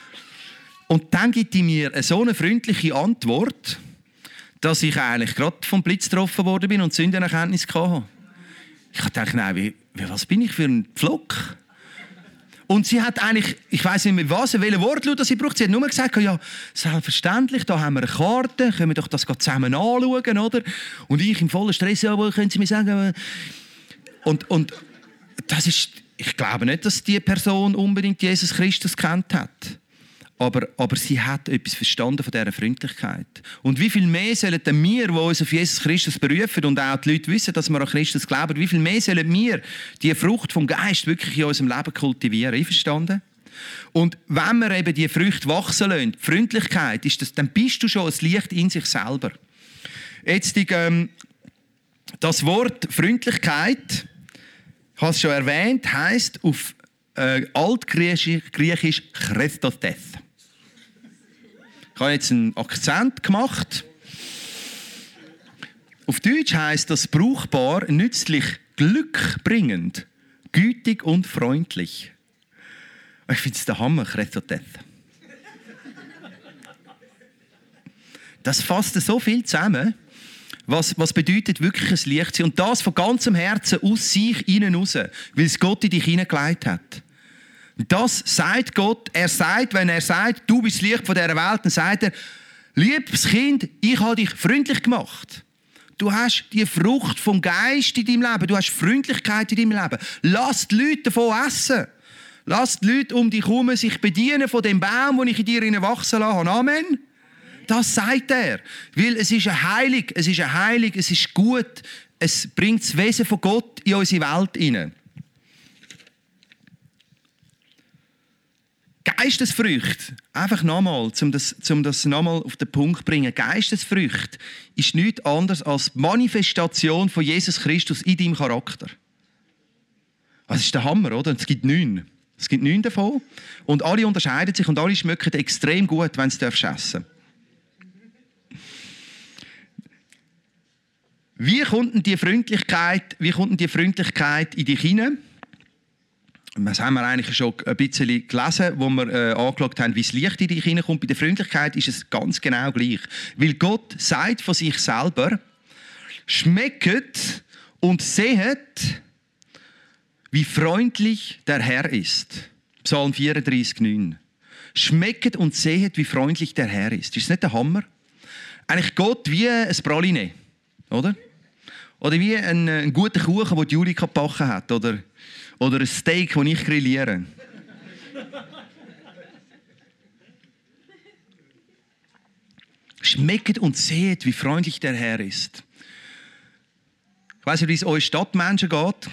Und dann gibt die mir so eine freundliche Antwort, dass ich eigentlich gerade vom Blitz getroffen worden bin und Sündenerkenntnis hatte. Ich dachte, nein, wie, was bin ich für ein Pflock? Und sie hat eigentlich, ich weiss nicht mehr was, welche Wortlaut sie braucht. Sie hat nur gesagt, ja, selbstverständlich, da haben wir eine Karte, können wir doch das zusammen anschauen, oder? Und ich im vollen Stress, ja, können Sie mir sagen... Und, und das ist, ich glaube nicht, dass die Person unbedingt Jesus Christus kennt hat. Aber, aber sie hat etwas verstanden von dieser Freundlichkeit. Und wie viel mehr sollen denn wir, die uns auf Jesus Christus berufen und auch die Leute wissen, dass wir an Christus glauben, wie viel mehr sollen wir die Frucht vom Geist wirklich in unserem Leben kultivieren? Einverstanden? Und wenn wir eben die Früchte wachsen lassen, die Freundlichkeit, ist das, dann bist du schon ein Licht in sich selber. Jetzt die, ähm, das Wort Freundlichkeit, ich habe es schon erwähnt, heisst auf äh, Altgriechisch Christoteth. Ich habe jetzt einen Akzent gemacht. Auf Deutsch heisst das brauchbar, nützlich, glückbringend, gütig und freundlich. Ich finde es der Hammer, Christoteth. Das fasst so viel zusammen. Was, was bedeutet wirklich ein Licht sein? Und das von ganzem Herzen aus sich innen raus, weil es Gott in dich hineingelegt hat. Das sagt Gott. Er sagt, wenn er sagt, du bist das Licht von dieser Welt, dann sagt er, liebes Kind, ich habe dich freundlich gemacht. Du hast die Frucht vom Geist in deinem Leben. Du hast Freundlichkeit in deinem Leben. Lass die Leute davon essen. Lass die Leute um dich herum sich bedienen von dem Baum, den ich in dir wachsen lasse. Amen. Das sagt er. Weil es ist ein Heilig, es ist ein Heilig, es ist gut. Es bringt das Wesen von Gott in unsere Welt hinein. Geistesfrüchte, einfach nochmal, um das, um das nochmal auf den Punkt zu bringen, Geistesfrüchte ist nichts anderes als die Manifestation von Jesus Christus in deinem Charakter. Das ist der Hammer, oder? Es gibt neun. Es gibt neun davon. Und alle unterscheiden sich und alle schmecken extrem gut, wenn sie essen dürfen. Wie kommt denn die Freundlichkeit, wie kommt denn die Freundlichkeit in dich hinein? Das haben wir eigentlich schon ein bisschen gelesen, wo wir äh, angeschaut haben, wie das Licht in dich hineinkommt. Bei der Freundlichkeit ist es ganz genau gleich. Weil Gott sagt von sich selber, schmecket und sehet, wie freundlich der Herr ist. Psalm vierunddreißig, neun. Schmecket und sehet, wie freundlich der Herr ist. Ist das nicht der Hammer? Eigentlich Gott wie ein Praline, oder? Oder wie ein, ein guter Kuchen, den Julika gebacken hat, oder? Oder ein Steak, das ich grilliere. Schmeckt und seht, wie freundlich der Herr ist. Ich weiss nicht, wie es euch Stadtmenschen geht.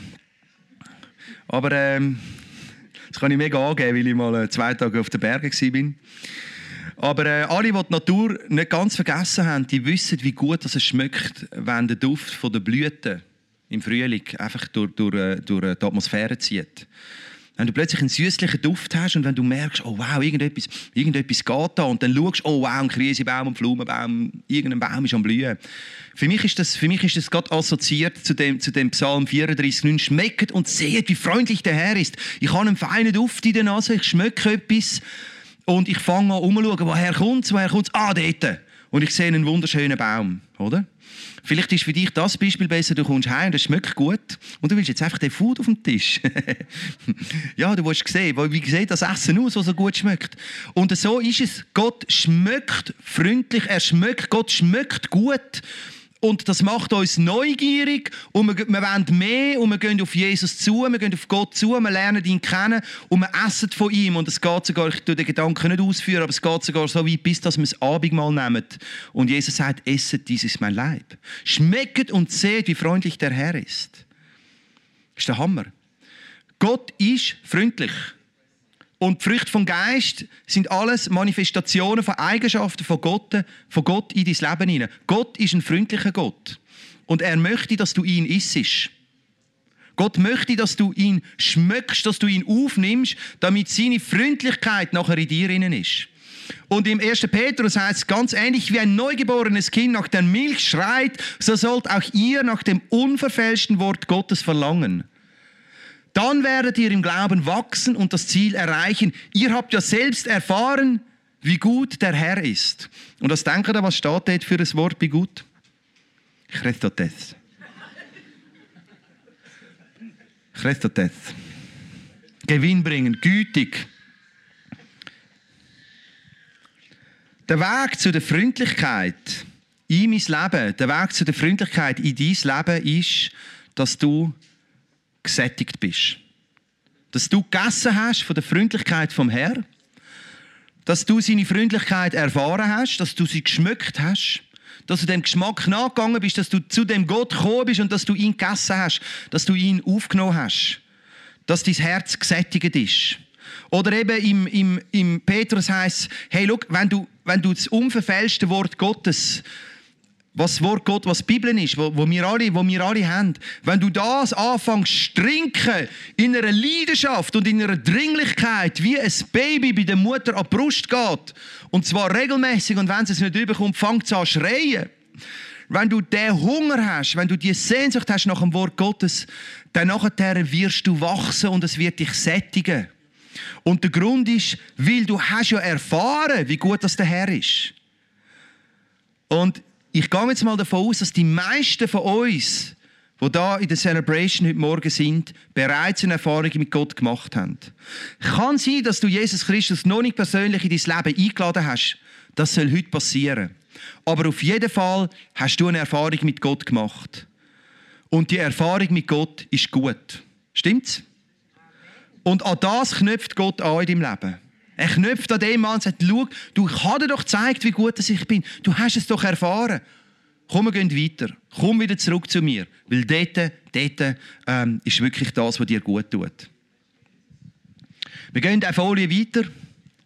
Aber ähm, das kann ich mega angeben, weil ich mal äh, zwei Tage auf den Bergen war. Aber äh, alle, die die Natur nicht ganz vergessen haben, die wissen, wie gut es schmeckt, wenn der Duft von der Blüten im Frühling einfach durch, durch, durch die Atmosphäre zieht. Wenn du plötzlich einen süßlichen Duft hast und wenn du merkst, oh wow, irgendetwas, irgendetwas geht da und dann schaust, oh wow, ein Krisebaum, ein Pflaumenbaum, irgendein Baum ist am Blühen. Für mich ist das, für mich ist das gerade assoziiert zu dem, zu dem Psalm vierunddreißig, neun. Schmeckt und seht, wie freundlich der Herr ist. Ich habe einen feinen Duft in der Nase, ich schmecke etwas und ich fange an umzuschauen, woher kommt es, woher kommt es? Ah, dort. Und ich sehe einen wunderschönen Baum, oder? Vielleicht ist für dich das Beispiel besser, du kommst heim, das schmeckt gut und du willst jetzt einfach den Food auf dem Tisch. Ja, du willst sehen, wie sieht das Essen aus, das so gut schmeckt. Und so ist es, Gott schmeckt freundlich, er schmeckt, Gott schmeckt gut. Und das macht uns neugierig und wir, wir wollen mehr und wir gehen auf Jesus zu, wir gehen auf Gott zu, wir lernen ihn kennen und wir essen von ihm. Und es geht sogar, ich tue den Gedanken nicht ausführen, aber es geht sogar so weit, bis dass wir das Abendmahl nehmen. Und Jesus sagt, esset, dies ist mein Leib. Schmeckt und seht, wie freundlich der Herr ist. Das ist der Hammer. Gott ist freundlich. Und die Früchte vom Geist sind alles Manifestationen von Eigenschaften von Gott, von Gott in dein Leben hinein. Gott ist ein freundlicher Gott. Und er möchte, dass du ihn issest. Gott möchte, dass du ihn schmeckst, dass du ihn aufnimmst, damit seine Freundlichkeit nachher in dir innen ist. Und im ersten Petrus heißt es ganz ähnlich, wie ein neugeborenes Kind nach der Milch schreit, so sollt auch ihr nach dem unverfälschten Wort Gottes verlangen. Dann werdet ihr im Glauben wachsen und das Ziel erreichen. Ihr habt ja selbst erfahren, wie gut der Herr ist. Und was denkt ihr, was steht dort für ein Wort, wie gut? Christotes. Christotes. Gewinnbringend, gütig. Der Weg zu der Freundlichkeit in mein Leben, der Weg zu der Freundlichkeit in dein Leben ist, dass du gesättigt bist. Dass du gegessen hast von der Freundlichkeit vom Herrn, dass du seine Freundlichkeit erfahren hast, dass du sie geschmeckt hast, dass du dem Geschmack nachgegangen bist, dass du zu dem Gott gekommen bist und dass du ihn gegessen hast, dass du ihn aufgenommen hast, dass dein Herz gesättigt ist. Oder eben im, im, im Petrus heisst es, hey, schau, wenn du, wenn du das unverfälschte Wort Gottes, was das Wort Gott, was die Bibel ist, wo, wo, wir alle, wo wir alle haben, wenn du das anfängst zu trinken, in einer Leidenschaft und in einer Dringlichkeit, wie ein Baby bei der Mutter an die Brust geht, und zwar regelmäßig, und wenn es nicht überkommt, fängt es an zu schreien. Wenn du den Hunger hast, wenn du die Sehnsucht hast nach dem Wort Gottes, dann nachher wirst du wachsen und es wird dich sättigen. Und der Grund ist, weil du hast ja erfahren, wie gut das der Herr ist. Und ich gehe jetzt mal davon aus, dass die meisten von uns, die da in der Celebration heute Morgen sind, bereits eine Erfahrung mit Gott gemacht haben. Kann sein, dass du Jesus Christus noch nicht persönlich in dein Leben eingeladen hast. Das soll heute passieren. Aber auf jeden Fall hast du eine Erfahrung mit Gott gemacht. Und die Erfahrung mit Gott ist gut. Stimmt's? Und an das knüpft Gott an in deinem Leben. Er knüpft an dem an und sagt, schau, du hast dir doch gezeigt, wie gut ich bin. Du hast es doch erfahren. Komm, wir gehen weiter. Komm wieder zurück zu mir. Weil dort, dort ähm, ist wirklich das, was dir gut tut. Wir gehen eine Folie weiter.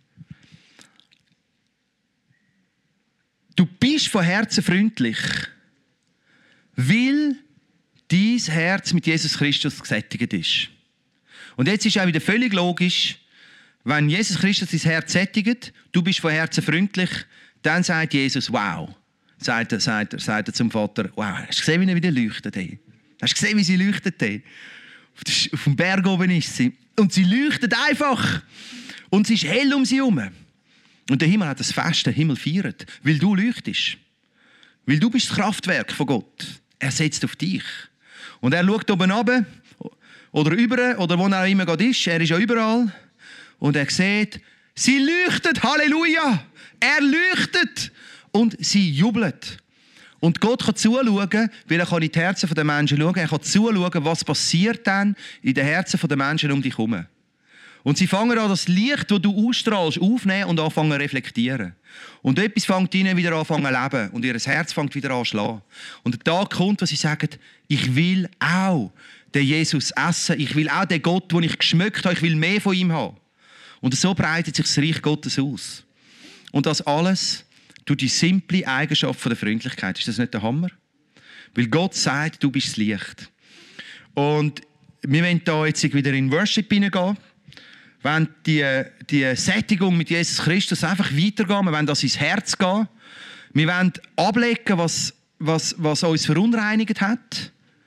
du bist von Herzen freundlich, weil dein Herz mit Jesus Christus gesättigt ist. Und jetzt ist auch wieder völlig logisch, wenn Jesus Christus dein Herz sättigt, du bist von Herzen freundlich, dann sagt Jesus, wow. Sagt er, sagt er, sagt er zum Vater, wow, hast du gesehen, wie er wieder leuchtet? Hey? Hast du gesehen, wie sie leuchtet? Hey? Auf dem Berg oben ist sie. Und sie leuchtet einfach. Und es ist hell um sie herum. Und der Himmel hat das Fest, der Himmel feiert, weil du leuchtest. Weil du bist das Kraftwerk von Gott. Er setzt auf dich. Und er schaut oben runter oder über oder wo er auch immer gerade ist. Er ist ja überall. Und er sieht, sie leuchtet, Halleluja! Er leuchtet und sie jubelt. Und Gott kann zuschauen, weil er kann in die Herzen der Menschen schauen. Er kann zuschauen, was passiert dann in den Herzen der Menschen um dich herum. Und sie fangen an, das Licht, das du ausstrahlst, aufnehmen und anfangen zu reflektieren. Und etwas fängt ihnen wieder an zu leben. Und ihr Herz fängt wieder an zu schlagen. Und der Tag kommt, wo sie sagen, ich will auch den Jesus essen. Ich will auch den Gott, den ich geschmeckt habe. Ich will mehr von ihm haben. Und so breitet sich das Reich Gottes aus. Und das alles durch die simple Eigenschaft der Freundlichkeit. Ist das nicht der Hammer? Weil Gott sagt, du bist das Licht. Und wir wollen da jetzt wieder in Worship hineingehen. Wir wollen die, die Sättigung mit Jesus Christus einfach weitergehen. Wir wollen das ins Herz gehen. Wir wollen ablegen, was, was, was uns verunreinigt hat.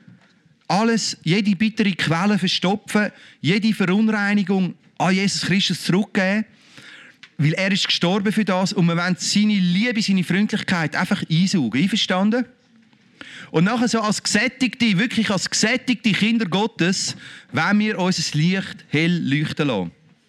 Alles, jede bittere Quelle verstopfen, jede Verunreinigung an Jesus Christus zurückgeben, weil er ist gestorben für das und wir wollen seine Liebe, seine Freundlichkeit einfach einsaugen. Einverstanden? Und nachher so als gesättigte, wirklich als gesättigte Kinder Gottes, wollen wir unser Licht hell leuchten lassen.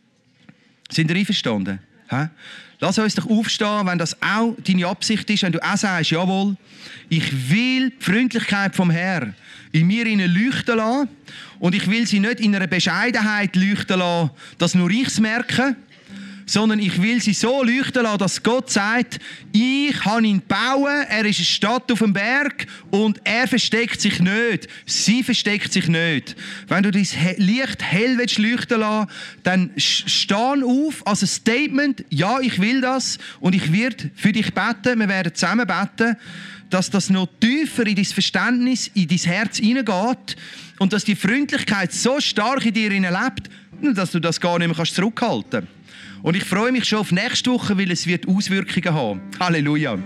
Sind ihr einverstanden? He? Lass uns doch aufstehen, wenn das auch deine Absicht ist, wenn du auch sagst, jawohl, ich will die Freundlichkeit vom Herrn in mir leuchten lassen und ich will sie nicht in einer Bescheidenheit leuchten lassen, dass nur ich es merke, sondern ich will sie so leuchten lassen, dass Gott sagt, ich habe ihn bauen, er ist eine Stadt auf dem Berg und er versteckt sich nicht. Sie versteckt sich nicht. Wenn du dein Licht hell leuchten willst, dann steh auf als ein Statement, ja, ich will das und ich werde für dich beten, wir werden zusammen beten, dass das noch tiefer in dein Verständnis, in dein Herz hineingeht und dass die Freundlichkeit so stark in dir lebt, dass du das gar nicht mehr zurückhalten kannst. Und ich freue mich schon auf nächste Woche, weil es wird Auswirkungen haben. Halleluja.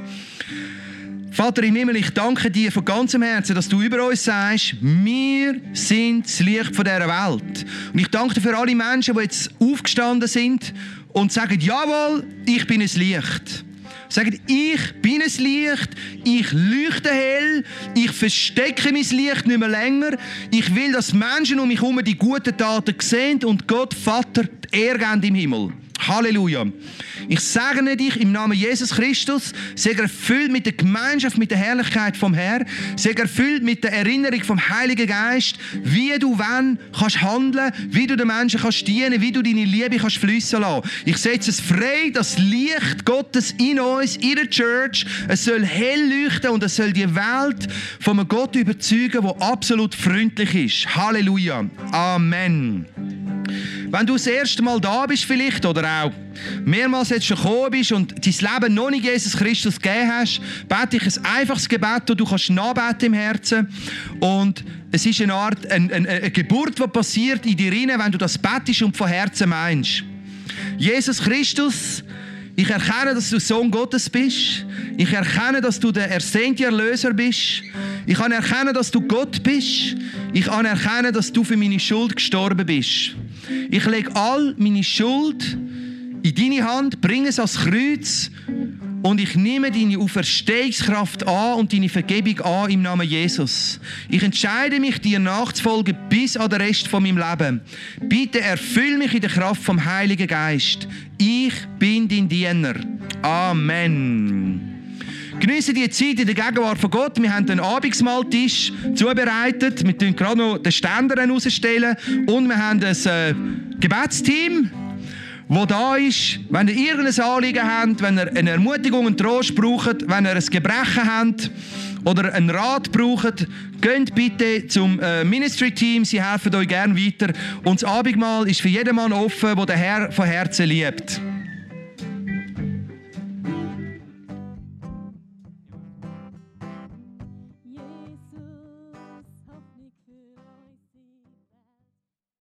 Vater im Himmel, ich danke dir von ganzem Herzen, dass du über uns sagst, wir sind das Licht von dieser Welt. Und ich danke dir für alle Menschen, die jetzt aufgestanden sind und sagen, jawohl, ich bin ein Licht. Sagen, ich bin ein Licht, ich leuchte hell, ich verstecke mein Licht nicht mehr länger. Ich will, dass Menschen um mich herum die guten Taten sehen und Gott, Vater, die Ehre geben im Himmel. Halleluja. Ich segne dich im Namen Jesus Christus. Sei erfüllt mit der Gemeinschaft, mit der Herrlichkeit vom Herrn. Sei erfüllt mit der Erinnerung vom Heiligen Geist, wie du wann kannst handeln, wie du den Menschen kannst dienen, wie du deine Liebe kannst fließen lassen. Ich setze es frei, das Licht Gottes in uns, in der Church. Es soll hell leuchten und es soll die Welt von einem Gott überzeugen, der absolut freundlich ist. Halleluja. Amen. Wenn du das erste Mal da bist vielleicht oder auch mehrmals jetzt schon gekommen bist und dein Leben noch nicht Jesus Christus gegeben hast, bete ich ein einfaches Gebet, das du kannst nachbeten im Herzen. Und es ist eine Art, eine, eine, eine Geburt, die passiert in dir rein, wenn du das betest und von Herzen meinst. Jesus Christus, ich erkenne, dass du Sohn Gottes bist. Ich erkenne, dass du der ersehnte Erlöser bist. Ich kann erkennen, dass du Gott bist. Ich kann erkennen, dass du für meine Schuld gestorben bist. Ich lege all meine Schuld in deine Hand, bringe es ans Kreuz und ich nehme deine Auferstehungskraft an und deine Vergebung an im Namen Jesus. Ich entscheide mich, dir nachzufolgen bis an den Rest von meinem Leben. Bitte erfüll mich in der Kraft vom Heiligen Geist. Ich bin dein Diener. Amen. Geniessen die Zeit in der Gegenwart von Gott. Wir haben den Abendmahltisch zubereitet. Wir stellen gerade noch den Ständer rausstellen. Und wir haben ein äh, Gebetsteam, das da ist. Wenn ihr irgendein Anliegen habt, wenn ihr eine Ermutigung, einen Trost braucht, wenn ihr ein Gebrechen habt oder einen Rat braucht, geht bitte zum äh, Ministry-Team. Sie helfen euch gerne weiter. Und das Abendmahl ist für jeden Mann offen, der den Herr von Herzen liebt.